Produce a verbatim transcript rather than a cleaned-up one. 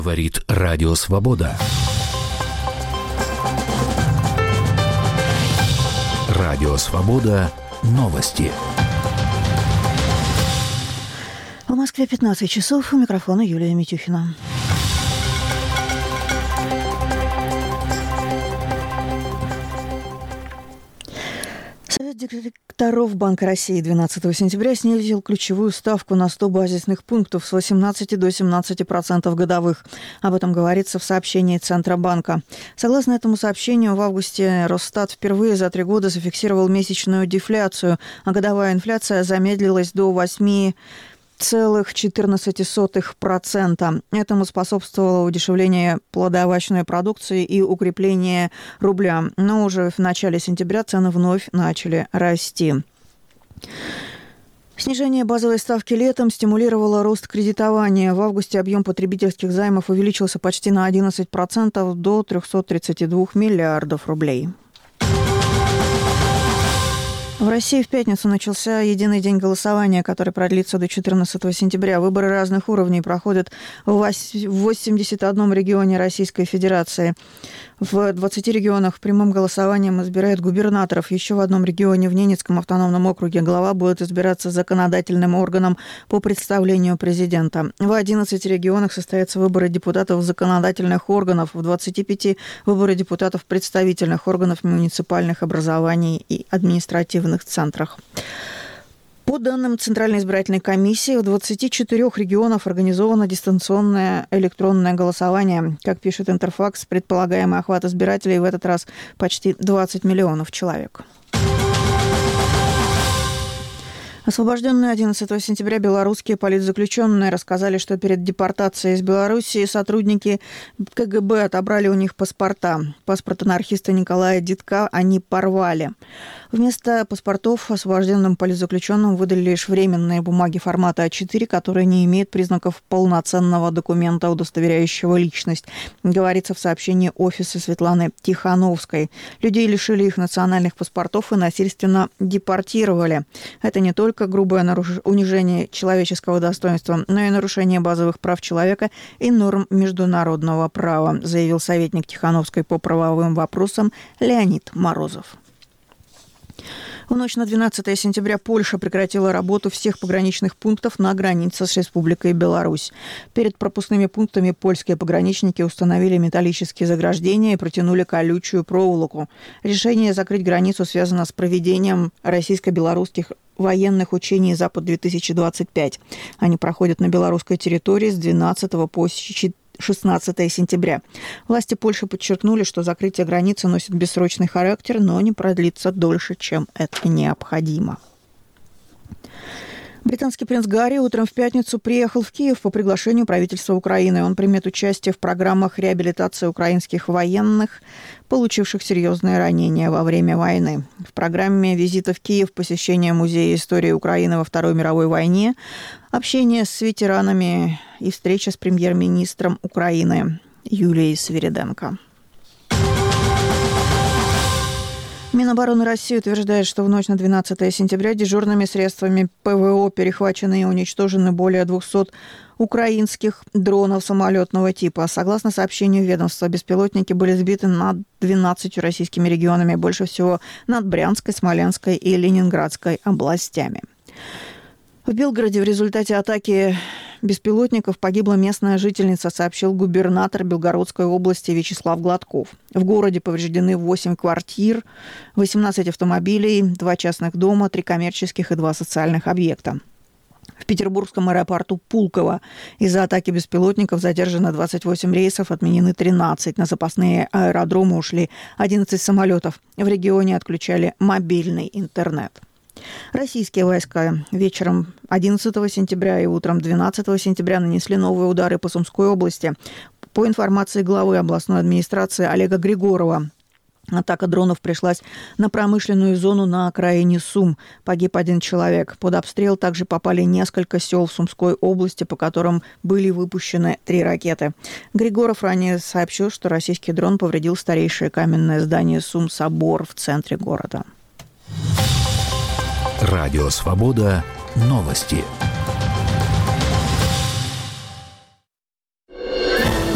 Говорит Радио Свобода. Радио Свобода. Новости. В Москве пятнадцать часов. У микрофона Юлия Митюхина. Совет директоров Банка России двенадцатого сентября снизил ключевую ставку на сто базисных пунктов с восемнадцати до семнадцати процентов годовых. Об этом говорится в сообщении Центробанка. Согласно этому сообщению, в августе Росстат впервые за три года зафиксировал месячную дефляцию, а годовая инфляция замедлилась до восьми целых четырнадцати сотых процента. Этому способствовало удешевление плодоовощной продукции и укрепление рубля. Но уже в начале сентября цены вновь начали расти. Снижение базовой ставки летом стимулировало рост кредитования. В августе объем потребительских займов увеличился почти на одиннадцать процентов до трехсот тридцати двух миллиардов рублей. В России в пятницу начался единый день голосования, который продлится до четырнадцатого сентября. Выборы разных уровней проходят в восьмидесяти одном регионе Российской Федерации. В двадцати регионах прямым голосованием избирают губернаторов. Еще в одном регионе, в Ненецком автономном округе, глава будет избираться законодательным органом по представлению президента. В одиннадцати регионах состоятся выборы депутатов законодательных органов, в двадцати пяти выборы депутатов представительных органов муниципальных образований и административных центрах. По данным Центральной избирательной комиссии, в двадцати четырёх регионах организовано дистанционное электронное голосование. Как пишет Интерфакс, предполагаемый охват избирателей в этот раз почти двадцать миллионов человек. Освобожденные одиннадцатого сентября белорусские политзаключенные рассказали, что перед депортацией из Белоруссии сотрудники ка гэ бэ отобрали у них паспорта. Паспорт анархиста Николая Дидка они порвали. Вместо паспортов освобожденным политзаключенным выдали лишь временные бумаги формата а четыре, которые не имеют признаков полноценного документа, удостоверяющего личность, говорится в сообщении офиса Светланы Тихановской. Людей лишили их национальных паспортов и насильственно депортировали. Это не только грубое наруш... унижение человеческого достоинства, но и нарушение базовых прав человека и норм международного права, заявил советник Тихановской по правовым вопросам Леонид Морозов. В ночь на двенадцатое сентября Польша прекратила работу всех пограничных пунктов на границе с Республикой Беларусь. Перед пропускными пунктами польские пограничники установили металлические заграждения и протянули колючую проволоку. Решение закрыть границу связано с проведением российско-белорусских военных учений «Запад-две тысячи двадцать пять». Они проходят на белорусской территории с двенадцатого по шестнадцатое сентября. Власти Польши подчеркнули, что закрытие границы носит бессрочный характер, но не продлится дольше, чем это необходимо. Британский принц Гарри утром в пятницу приехал в Киев по приглашению правительства Украины. Он примет участие в программах реабилитации украинских военных, получивших серьезные ранения во время войны. В программе визита в Киев посещение Музея истории Украины во Второй мировой войне, общение с ветеранами и встреча с премьер-министром Украины Юлией Свириденко. Минобороны России утверждает, что в ночь на двенадцатое сентября дежурными средствами пэ вэ о перехвачены и уничтожены более двухсот украинских дронов самолетного типа. Согласно сообщению ведомства, беспилотники были сбиты над двенадцатью российскими регионами, больше всего над Брянской, Смоленской и Ленинградской областями. В Белгороде в результате атаки беспилотников погибла местная жительница, сообщил губернатор Белгородской области Вячеслав Гладков. В городе повреждены восемь квартир, восемнадцать автомобилей, два частных дома, три коммерческих и два социальных объекта. В петербургском аэропорту Пулково из-за атаки беспилотников задержано двадцать восемь рейсов, отменены тринадцать. На запасные аэродромы ушли одиннадцать самолетов. В регионе отключали мобильный интернет. Российские войска вечером одиннадцатого сентября и утром двенадцатого сентября нанесли новые удары по Сумской области. По информации главы областной администрации Олега Григорова, атака дронов пришлась на промышленную зону на окраине Сум. Погиб один человек. Под обстрел также попали несколько сел в Сумской области, по которым были выпущены три ракеты. Григоров ранее сообщил, что российский дрон повредил старейшее каменное здание Сум-собор в центре города. Радио Свобода. Новости.